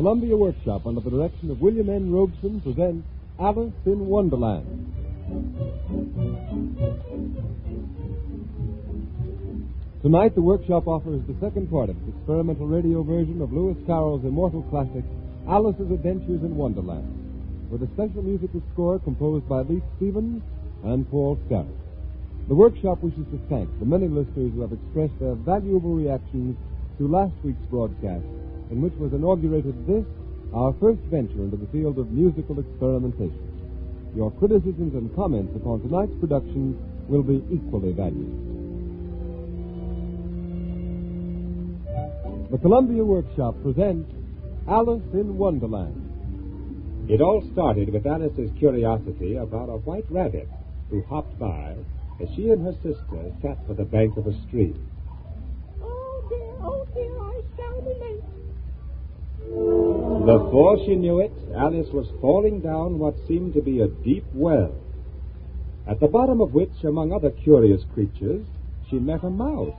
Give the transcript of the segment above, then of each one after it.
Columbia Workshop, under the direction of William N. Robeson, presents Alice in Wonderland. Tonight, the Workshop offers the second part of its experimental radio version of Lewis Carroll's immortal classic, Alice's Adventures in Wonderland, with a special musical score composed by Leith Stevens and Paul Scarrett. The Workshop wishes to thank the many listeners who have expressed their valuable reactions to last week's broadcast, in which was inaugurated this, our first venture into the field of musical experimentation. Your criticisms and comments upon tonight's production will be equally valued. The Columbia Workshop presents Alice in Wonderland. It all started with Alice's curiosity about a white rabbit who hopped by as she and her sister sat by the bank of a stream. Oh dear, I shall be late. Before she knew it, Alice was falling down what seemed to be a deep well, at the bottom of which, among other curious creatures, she met a mouse.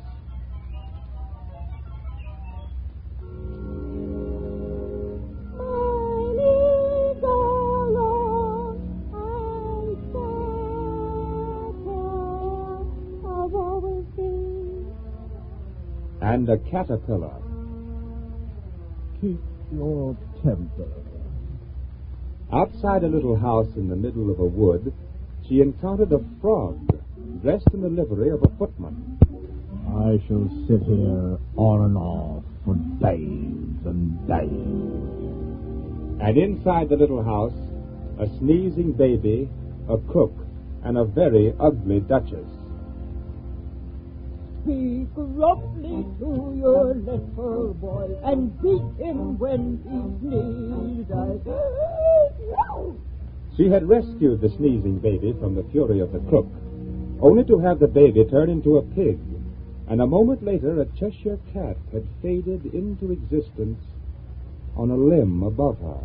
And a caterpillar. Keep your temper. Outside a little house in the middle of a wood, she encountered a frog, dressed in the livery of a footman. I shall sit here on and off for days and days. And inside the little house, a sneezing baby, a cook, and a very ugly duchess. Speak roughly to your little boy and beat him when he sneezes. She had rescued the sneezing baby from the fury of the cook, only to have the baby turn into a pig, and a moment later a Cheshire cat had faded into existence on a limb above her.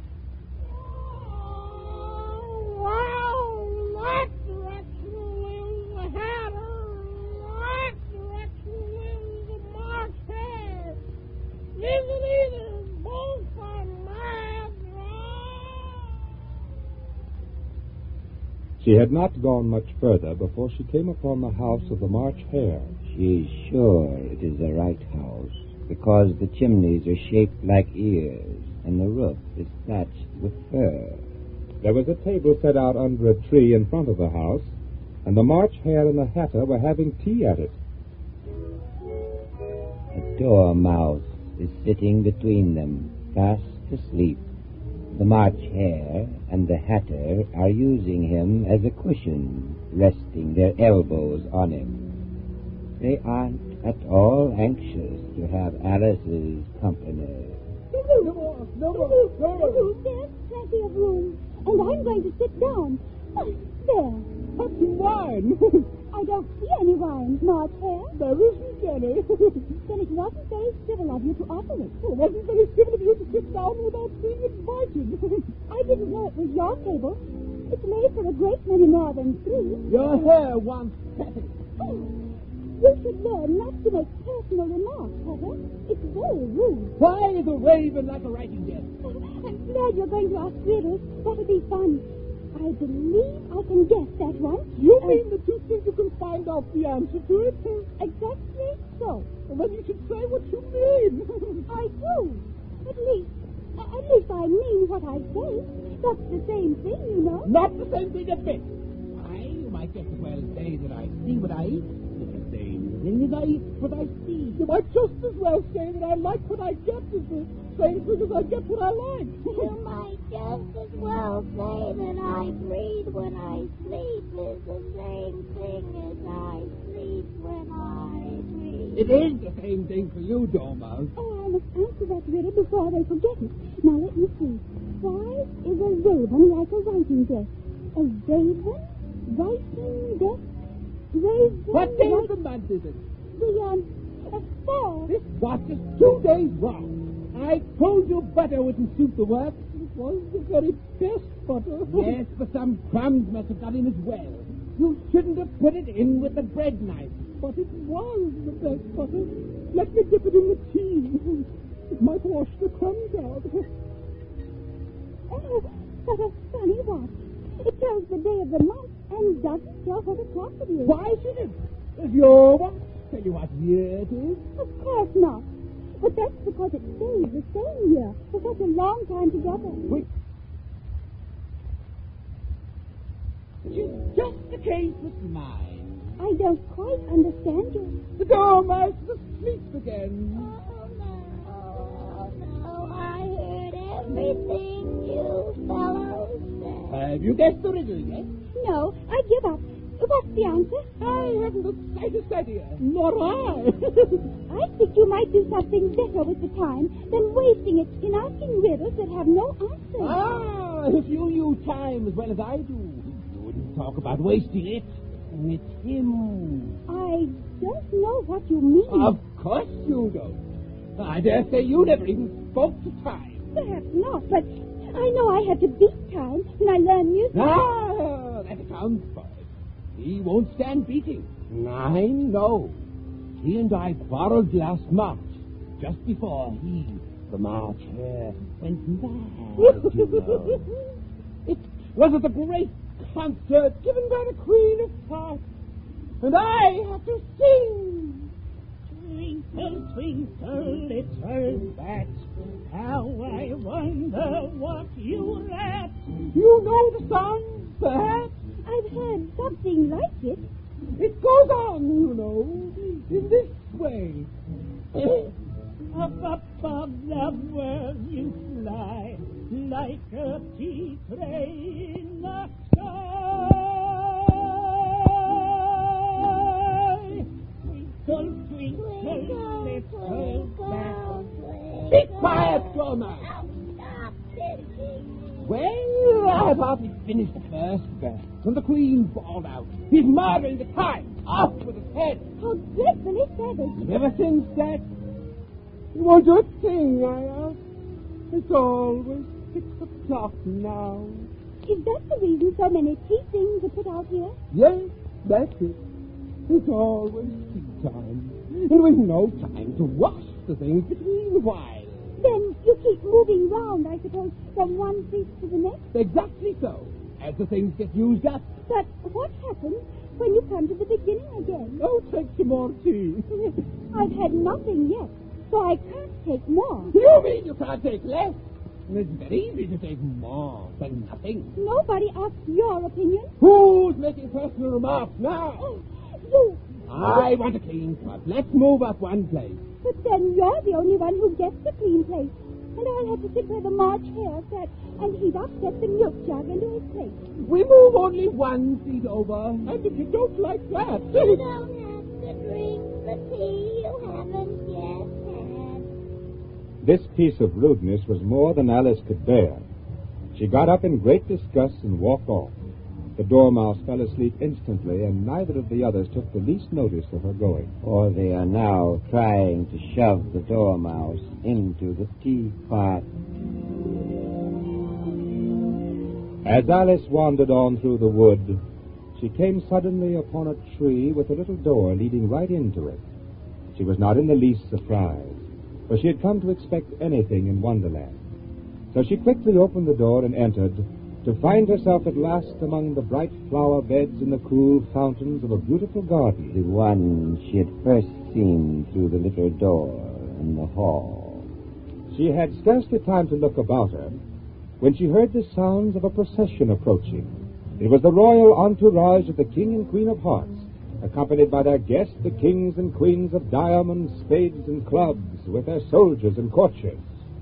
She had not gone much further before she came upon the house of the March Hare. She's sure it is the right house, because the chimneys are shaped like ears, and the roof is thatched with fur. There was a table set out under a tree in front of the house, and the March Hare and the Hatter were having tea at it. A dormouse is sitting between them, fast asleep. The March Hare and the Hatter are using him as a cushion, resting their elbows on him. They aren't at all anxious to have Alice's company. No more. There's plenty of room, and I'm going to sit down. There. Have some wine. I don't see any wine, March Hare. There isn't any. Then it wasn't very civil of you to offer it. It wasn't very civil of you to sit down without being invited. I didn't know it was your table. It's made for a great many more than three. Your hair wants petting. You should learn not to make personal remarks, Heather. It's very rude. Why is a raven like a writing desk? I'm glad you're going to ask riddles. That'll be fun. I believe I can guess that one. You mean that you think you can find out the answer to it? Exactly so. Well, then you should say what you mean. I do. At least I mean what I say. That's the same thing, you know. Not the same thing a bit. You might just as well say that I see what I eat. It's the same thing as I eat what I see. You might just as well say that I like what I get as the same thing as I get what I like. You might just as well say that I breathe when I sleep is the same thing as I sleep when I breathe. It is the same thing for you, Dormouse. Oh, I must answer that riddle before they forget it. Now, let me see. Why is a raven like a writing desk? A raven? Writing desk? Raven? What day of the month is it? The 4. This watch is 2 days wrong. I told you butter wouldn't suit the work. It was the very best butter. Yes, but some crumbs must have got in as well. You shouldn't have put it in with the bread knife. But it was the best butter. Let me dip it in the tea. It might wash the crumbs out. Oh, what a funny watch. It tells the day of the month and doesn't tell what o'clock it is. Why should it? Does your watch tell you what year it is? Of course not. But that's because it stays the same year for such a long time together. Which is just the case with mine. I don't quite understand you. The dormouse is asleep again. Oh, no, I heard everything you fellows said. Have you guessed the riddle yet? No, I give up. What's the answer? I haven't the slightest idea. Nor I. I think you might do something better with the time than wasting it in asking riddles that have no answer. If you knew time as well as I do, you wouldn't talk about wasting it. It's him. I don't know what you mean. Of course you don't. I dare say you never even spoke to time. Perhaps not, but I know I had to beat time when I learned music. That accounts for it. He won't stand beating. I know. He and I quarreled last March, just before he, the March Hare, went mad, you know. It was at the great concert given by the Queen of Hearts, and I had to sing. Twinkle, twinkle, little bat, how I wonder what you're at. You know the song, perhaps? I've heard something like it. It goes on, you know, in this way. Up above the world you fly, like a tea tray in the sky. Twinkle, twinkle, little bat. Be quiet, Dormouse. Well, I've hardly finished the first verse when the Queen bawled out, "He's murdering the time! Off with his head!" How dreadfully savage. And ever since that, you won't do a thing, I ask. It's always 6 o'clock now. Is that the reason so many tea things are put out here? Yes, that's it. It's always tea time. And we've no time to wash the things between while. Then you keep moving round, I suppose, from one seat to the next? Exactly so, as the things get used up. But what happens when you come to the beginning again? Oh, take some more tea. I've had nothing yet, so I can't take more. You mean you can't take less? It's very easy to take more than nothing. Nobody asks your opinion. Who's making personal remarks now? Oh, you. I want a clean cut. Let's move up one place. But then you're the only one who gets the clean place. And I'll have to sit where the March Hare sat, and he'd upset the milk jug into his plate. We move only 1 seat over. And if you don't like that... You don't have to drink the tea you haven't yet had. This piece of rudeness was more than Alice could bear. She got up in great disgust and walked off. The Dormouse fell asleep instantly, and neither of the others took the least notice of her going. For they are now trying to shove the Dormouse into the teapot. As Alice wandered on through the wood, she came suddenly upon a tree with a little door leading right into it. She was not in the least surprised, for she had come to expect anything in Wonderland. So she quickly opened the door and entered, to find herself at last among the bright flower beds and the cool fountains of a beautiful garden. The one she had first seen through the little door in the hall. She had scarcely time to look about her when she heard the sounds of a procession approaching. It was the royal entourage of the King and Queen of Hearts, accompanied by their guests, the kings and queens of diamonds, spades, and clubs, with their soldiers and courtiers.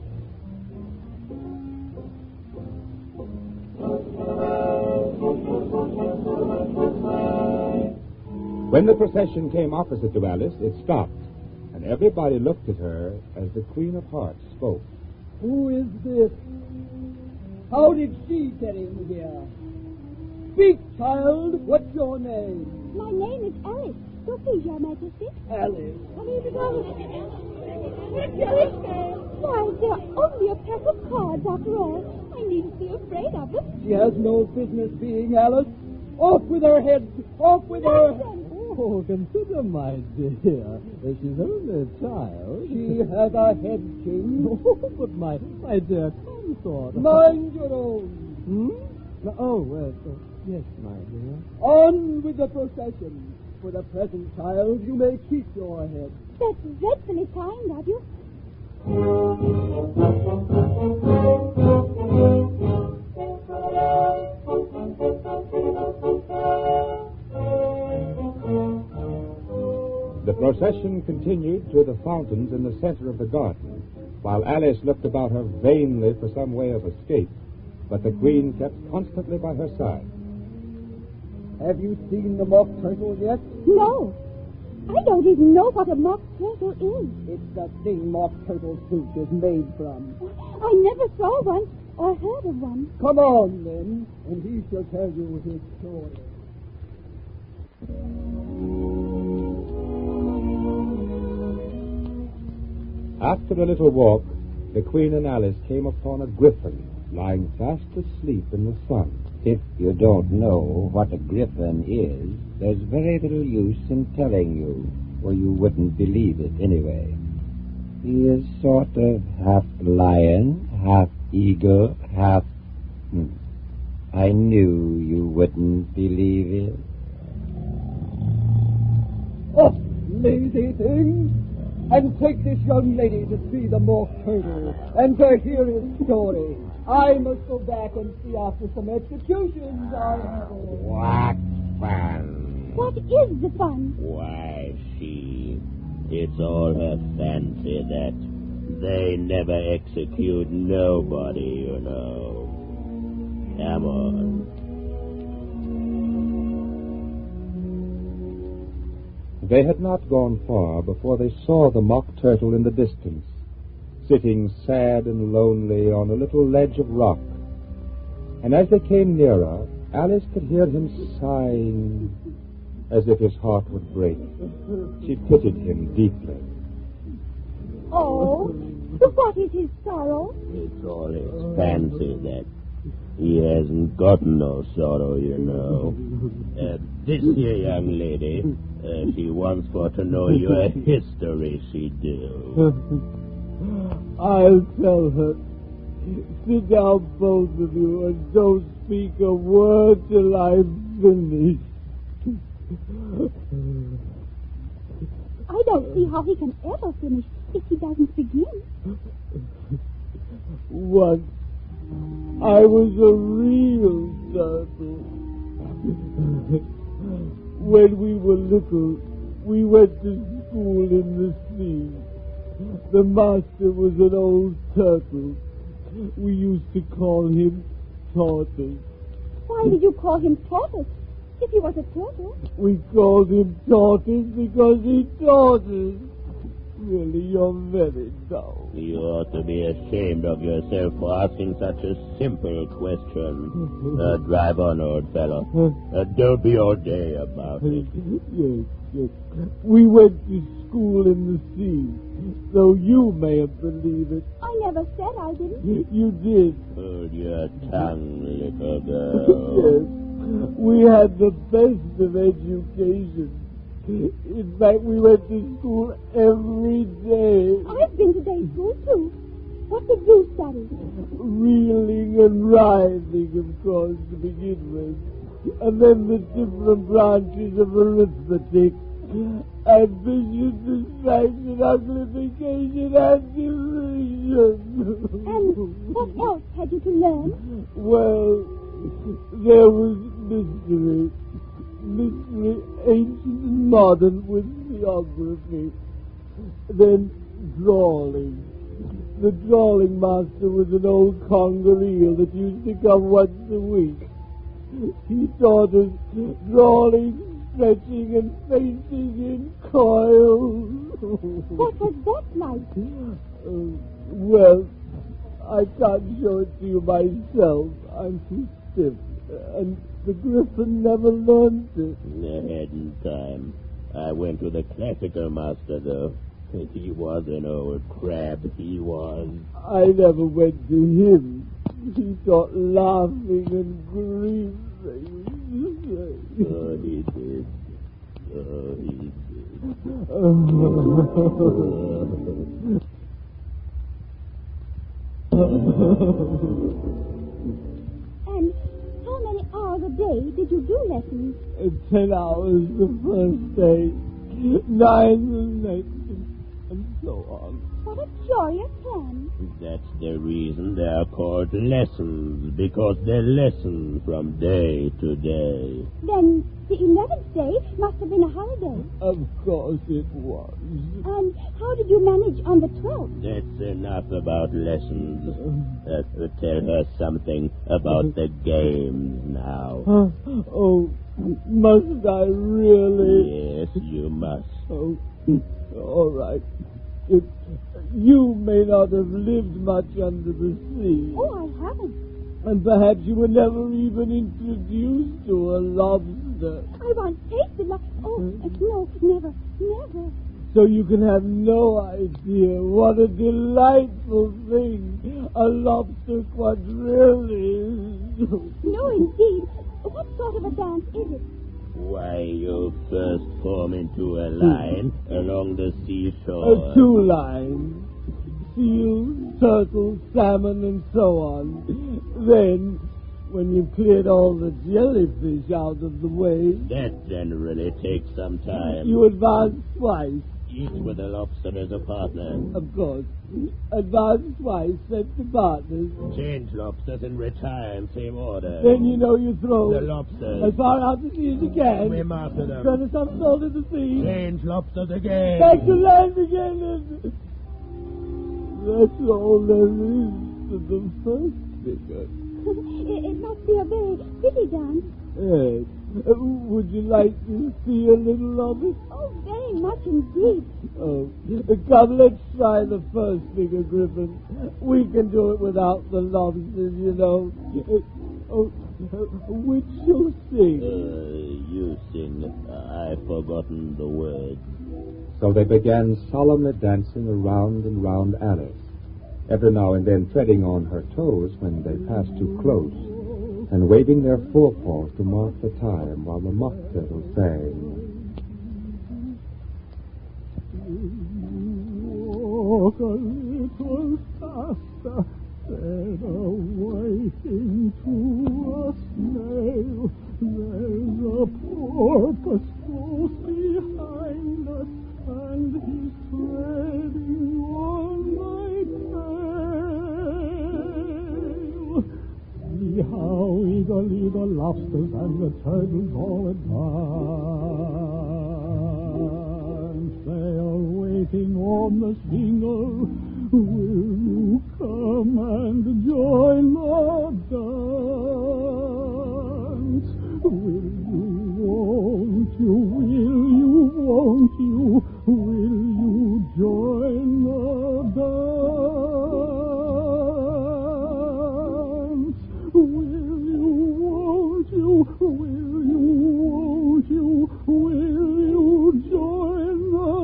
When the procession came opposite to Alice, it stopped, and everybody looked at her as the Queen of Hearts spoke. Who is this? How did she get in here? Speak, child. What's your name? My name is Alice. So please, Your Majesty. Alice. My name is Alice. What's Alice? Why, they're only a pack of cards, after all. I needn't be afraid of them. She has no business being Alice. Off with her head. Off with her... Oh, consider, my dear, she's only a child. She has a head, King. Oh, but my dear consort. Mind your own. Yes, my dear. On with the procession. For the present, child, you may keep your head. That's dreadfully kind of you. The procession continued to the fountains in the center of the garden, while Alice looked about her vainly for some way of escape, but the Queen kept constantly by her side. Have you seen the mock turtle yet? No. I don't even know what a mock turtle is. It's the thing mock turtle soup is made from. I never saw one or heard of one. Come on, then, and he shall tell you his story. After a little walk, the Queen and Alice came upon a griffin lying fast asleep in the sun. If you don't know what a griffin is, there's very little use in telling you, or you wouldn't believe it anyway. He is sort of half lion, half eagle, half... I knew you wouldn't believe it. Oh, lazy thing! And take this young lady to see the mock turtle and to hear his story. I must go back and see after some executions I have. What fun? What is the fun? Why, it's all her fancy that they never execute nobody, you know. Come on. They had not gone far before they saw the mock turtle in the distance, sitting sad and lonely on a little ledge of rock. And as they came nearer, Alice could hear him sighing as if his heart would break. She pitied him deeply. Oh, what is his sorrow? It's all his fancy that he hasn't got no sorrow, you know. This here young lady, she wants for to know your history, she do. I'll tell her. Sit down, both of you, and don't speak a word till I'm finished. I don't see how he can ever finish if he doesn't begin. Once, I was a real turtle. When we were little, we went to school in the sea. The master was an old turtle. We used to call him Tortoise. Why did you call him Tortoise if he was a turtle? We called him Tortoise because he taught us. Really, you're very dull. You ought to be ashamed of yourself for asking such a simple question. Drive on, old fellow. Don't be all day about it. Yes. We went to school in the sea, so you mayn't believe it. I never said I didn't. You did. Hold your tongue, little girl. Yes. We had the best of education. In fact, we went to school every day. I've been to day school, too. What did you study? Reeling and writhing, of course, to begin with. And then the different branches of arithmetic. Addition, subtraction, multiplication, and division. And what else had you to learn? Well, there was mystery. Mystery, ancient and modern, with geography. Then drawing. The drawing master was an old conger eel that used to come once a week. He taught us drawing, stretching, and facing in coils. What was that like? Well, I can't show it to you myself. I'm too stiff. And the griffin never learned it. I hadn't time. I went to the classical master, though. He was an old crab, he was. I never went to him. He taught laughing and grieving. Oh, he did. And how many hours a day did you do lessons? 10 hours the first day, 9 the next, and so on. What a curious plan. That's the reason they are called lessons, because they listen from day to day. Then the 11th day must have been a holiday. Of course it was. And how did you manage on the 12th? That's enough about lessons. Tell her something about the games now. Oh, must I really? Yes, you must. Oh, all right. You may not have lived much under the sea. Oh, I haven't. And perhaps you were never even introduced to a lobster. I once tasted Oh, no, never, never. So you can have no idea what a delightful thing a lobster quadrille is. No, indeed. What sort of a dance is it? Why, you first form into a line along the seashore. 2 lines. Seals, turtles, salmon, and so on. Then, when you've cleared all the jellyfish out of the way, That generally takes some time. you advance twice. Each with a lobster as a partner. Of course. Advance twice, set the partners. Change lobsters and retire in same order. Then you know you throw The lobsters. as far out to sea as you can. Swim after them. Turn some salt in the sea. Change lobsters again. Back to land again. And that's all there is to the first figure. It must be a very pretty dance. Yes. Would you like to see a little of it? Oh, very much indeed. Oh, come, let's try the first figure, Griffin. We can do it without the lobsters, you know. Which shall sing? You sing. I've forgotten the words. So they began solemnly dancing around and round Alice, every now and then treading on her toes when they passed too close, and waving their forepaws to mark the time while the mock turtle sang. Walk a little faster, instead of waiting to a snail. There's a porpoise close behind us, and he's treading on my tail. See how eagerly the lobsters and the turtles all advance. They are waiting on the shingle. Will you come and join the dance? Will you, won't you, will you, won't you, will you join the dance? Will you, won't you, will you, won't you, will you join the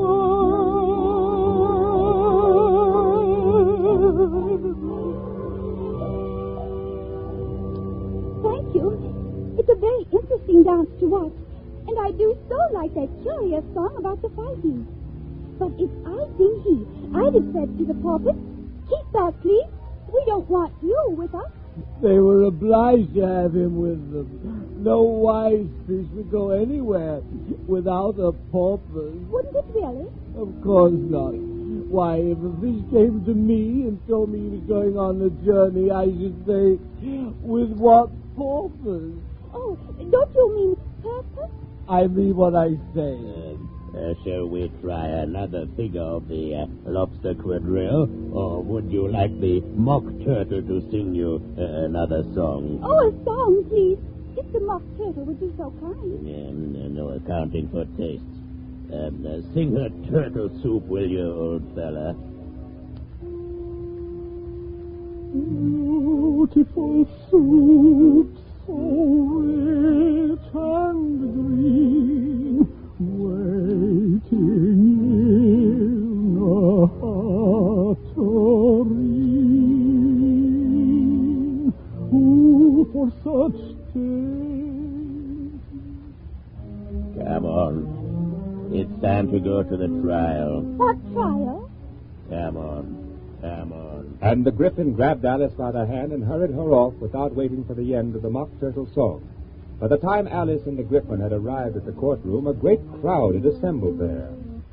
Thank you. It's a very interesting dance to watch. And I do so like that curious song about the fighting. But if I'd been he, I'd have said to the porpoise, keep back, please. We don't want you with us. They were obliged to have him with them. No wise fish would go anywhere without a porpoise. Wouldn't it really? Of course not. Why, if a fish came to me and told me he was going on a journey, I should say, with what porpoise? Oh, don't you mean purpose? I mean what I say. Shall we try another figure of the lobster quadrille? Or would you like the mock turtle to sing you another song? Oh, a song, please. If the mock turtle would be so kind. No accounting for tastes. Sing her turtle soup, will you, old fella? Beautiful soup, so rich and green, waiting in a hot tureen. Who for such taste Come on. It's time to go to the trial. What trial? Come on. Come on. And the Gryphon grabbed Alice by the hand and hurried her off without waiting for the end of the Mock Turtle song. By the time Alice and the Gryphon had arrived at the courtroom, a great crowd had assembled there.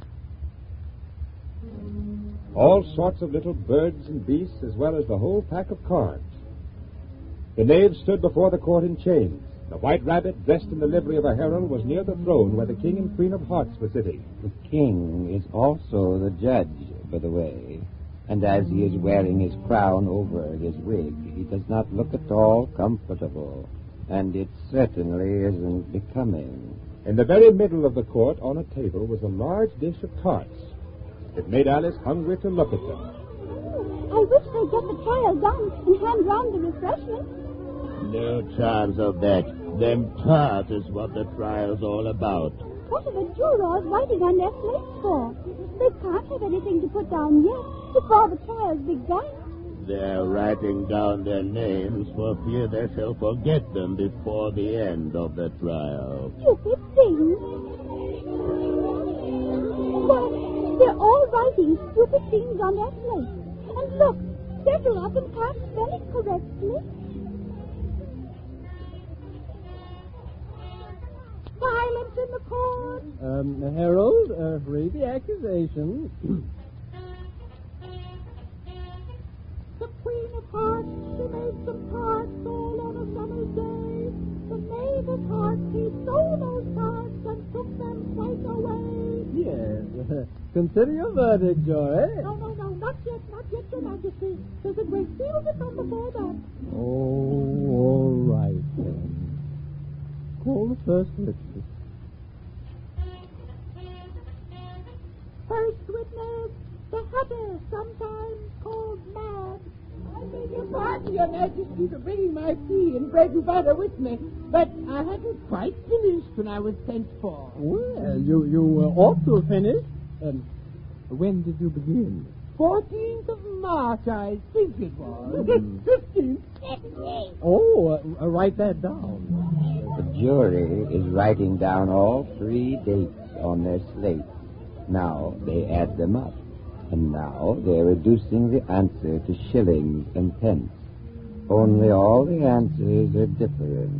All sorts of little birds and beasts, as well as the whole pack of cards. The knaves stood before the court in chains. The White Rabbit, dressed in the livery of a herald, was near the throne where the King and Queen of Hearts were sitting. The king is also the judge, by the way, and as he is wearing his crown over his wig, he does not look at all comfortable, and it certainly isn't becoming. In the very middle of the court, on a table, was a large dish of tarts. It made Alice hungry to look at them. I wish they'd get the trial done and hand round the refreshments. No chance of that. Them tarts is what the trial's all about. What are the jurors writing on their slates for? They can't have anything to put down yet before the trial's begun. They're writing down their names for fear they shall forget them before the end of the trial. Stupid things. Why, they're all writing stupid things on their slates. And look, several of them can't spell it correctly. Silence in the court. Harold, read the accusation. The Queen of Hearts, she made some tarts all on a summer's day. The Knave of Hearts, he stole those tarts and took them quite away. Yes. Consider your verdict, Jory. No, not yet, Your Majesty. There's a great deal to come before that. Oh, all right, then. Call the first witness. First witness, the Hatter, sometimes called Mad. I beg your pardon, Your Majesty, for bringing my tea and bread and butter with me, but I hadn't quite finished when I was sent for. Well, you ought to have finished. When did you begin? 14th of March, I think it was. 15th. Oh, write that down. The jury is writing down all 3 dates on their slate. Now they add them up. And now they're reducing the answer to shillings and pence. Only all the answers are different.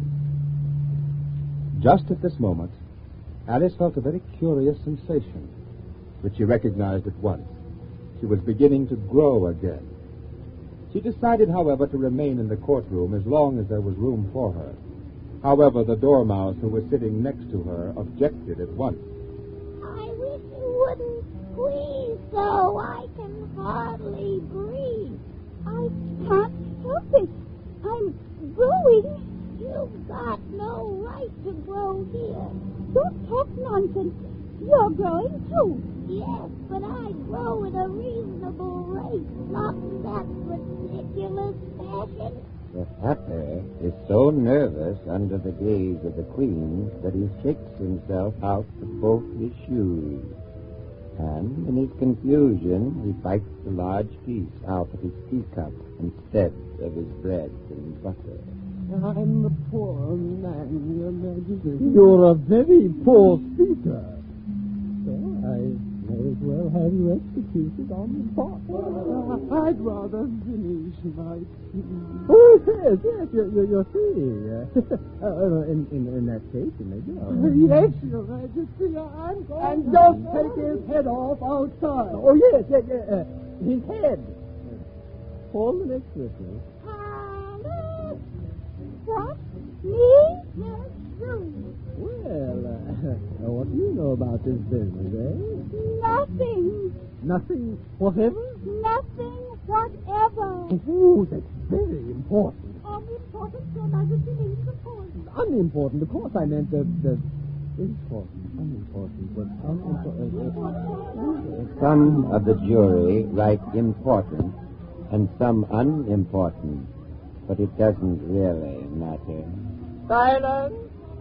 Just at this moment, Alice felt a very curious sensation, which she recognized at once. She was beginning to grow again. She decided, however, to remain in the courtroom as long as there was room for her. However, the Dormouse, who was sitting next to her, objected at once. I wish you wouldn't squeeze so. I can hardly breathe. I can't help it. I'm growing. You've got no right to grow here. Don't talk nonsense. You're growing too. Yes, but I grow at a reasonable rate, not that ridiculous fashion. The Hatter is so nervous under the gaze of the Queen that he shakes himself out of both his shoes. And in his confusion, he bites a large piece out of his teacup instead of his bread and butter. I'm a poor man, Your Majesty. You're a very poor speaker. Well, I may as well have you executed on the spot. I'd rather finish my tea. Oh, yes, you're seeing. In that case, you may go. Yes, Your Majesty, I'm going. And just take his head off outside. Oh, yes. His head. Call the next witness. Alice! What? Me? Yes, you. Well, what do you know about this business, eh? Nothing. Nothing whatever? Nothing whatever. Oh, that's very important. Unimportant, Your Majesty means important. Unimportant, of course I meant the unimportant, but unimportant. Some of the jury write important and some unimportant, but it doesn't really matter. Silence!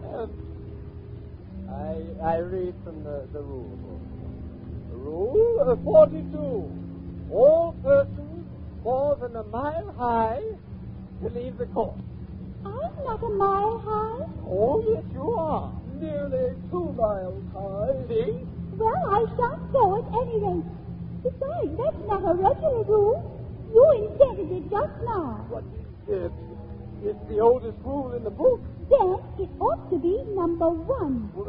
I read from the rule. Rule 42. All persons more than a mile high to leave the court. I'm not a mile high. Oh, yes, you are. nearly 2 miles high. See? Well, I shan't go at any rate. Besides, that's not a regular rule. You invented it just now. But it's the oldest rule in the book. Then it ought to be number 1. Well,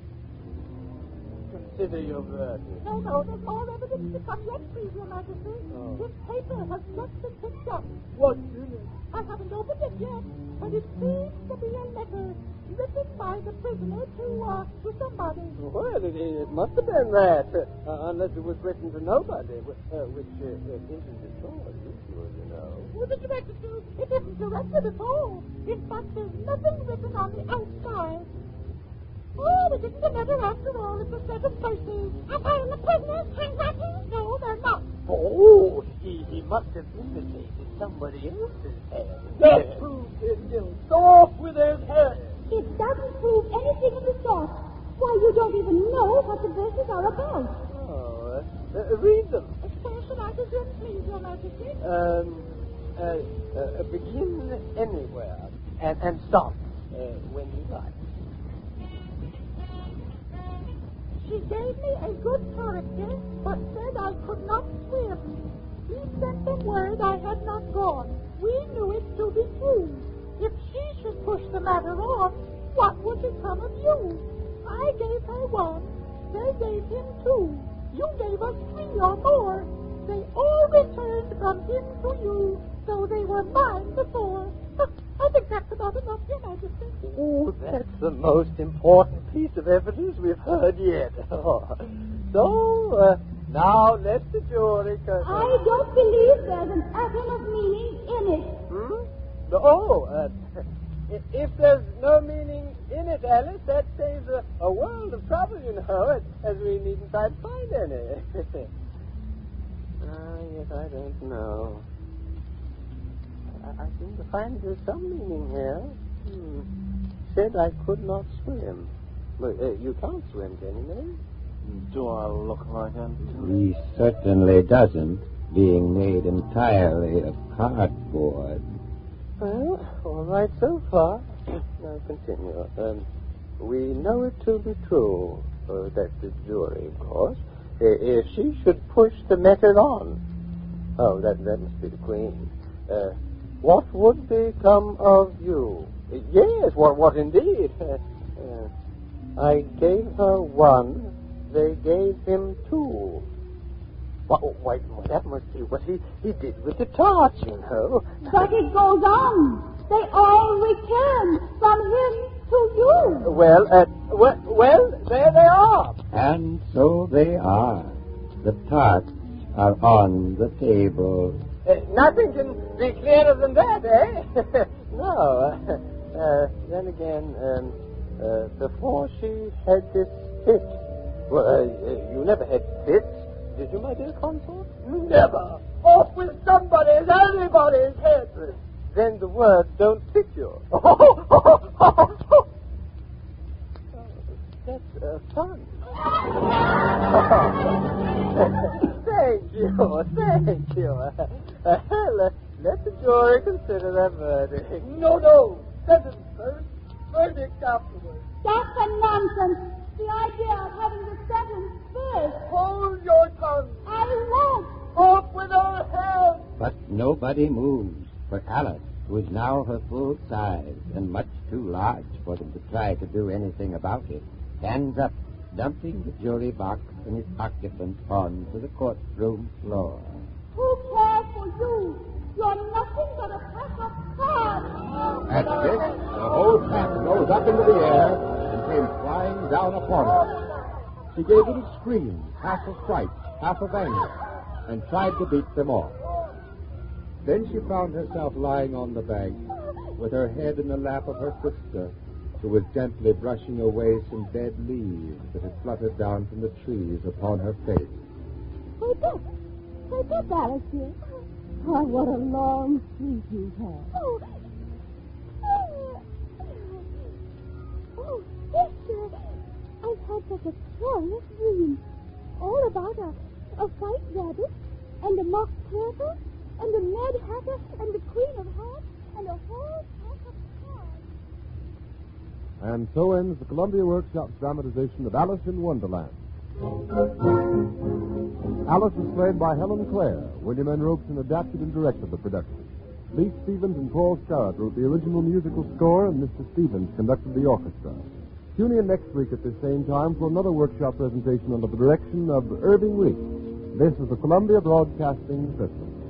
consider your verdict. No, there's more evidence to come yet, please, Your Majesty. This paper has just been picked up. What's in it? I haven't opened it yet, but it seems to be a letter written by the prisoner to somebody. Well, it must have been that, unless it was written to nobody, which isn't at all usual, you know. Well, Mr. Majesty, it isn't directed at all. In fact, there's nothing written on the outside. Oh, it isn't a letter after all. It's a set of verses. Are they in the prisoner's handwriting? No, they're not. Oh, he must have imitated somebody else's hand. That proves his guilt. Go off with his head. It doesn't prove anything of the sort. Why, you don't even know what the verses are about. Oh, read them. Where should I begin, please, Your Majesty? Begin anywhere and stop when you like. She gave me a good character, but said I could not swim. He sent them word I had not gone. We knew it to be true. If she should push the matter on, what would become of you? I gave her 1. They gave him 2. You gave us 3 or more. They all returned from him to you, though they were mine before. I think that's about enough, Your Majesty. Oh, that's the most important piece of evidence we've heard yet. So, now let the jury... I don't believe there's an atom of meaning in it. If there's no meaning in it, Alice, that saves a world of trouble, you know, as we needn't try to find any. Yes, I don't know. I seem to find there's some meaning here. Said I could not swim. But you can't swim, can you, Mary? Do I look like it? He certainly doesn't, being made entirely of cardboard. Well, all right so far. Now continue. We know it to be true. That's the jury, of course. If she should push the matter on. Oh, that must be the Queen. What would become of you? Yes, what indeed? I gave her 1. They gave him 2. Why, that must be what he did with the torch, you know. But it goes on. They all return from him to you. Well, there they are. And so they are. The tarts are on the table. Nothing can be clearer than that, eh? No. Then again, before she had this fit, you never had fits, did you, my dear consort? Never. Off with somebody's, anybody's head. Then the words don't fit you. That's fun. Thank you. Let the jury consider their verdict. No. Sentence first, verdict afterwards. That's a nonsense. The idea of having the sentence first. Hold your tongue. I won't. Off with her head. But nobody moves, for Alice, who is now her full size and much too large for them to try to do anything about it, stands up, dumping the jury box and its occupant onto the courtroom floor. Who cares for you? You're nothing but a pack of cards. At this, the whole pack rose up into the air and came flying down upon her. She gave a little scream, half of fright, half of anger, and tried to beat them off. Then she found herself lying on the bank, with her head in the lap of her sister, who was gently brushing away some dead leaves that had fluttered down from the trees upon her face. Wake up, Alice, dear. Oh, what a long sleep you've had. Oh, sister, I've had such a curious dream. All about a white rabbit, and a mock turtle, and a Mad Hatter, and the Queen of Hearts, and a whole pack of cards. And so ends the Columbia Workshop's dramatization of Alice in Wonderland. Alice was played by Helen Clare. William N. Robeson adapted and directed the production. Lee Stevens and Paul Starrett wrote the original musical score, and Mr. Stevens conducted the orchestra. Tune in next week at the same time for another workshop presentation under the direction of Irving Reese. This is the Columbia Broadcasting System.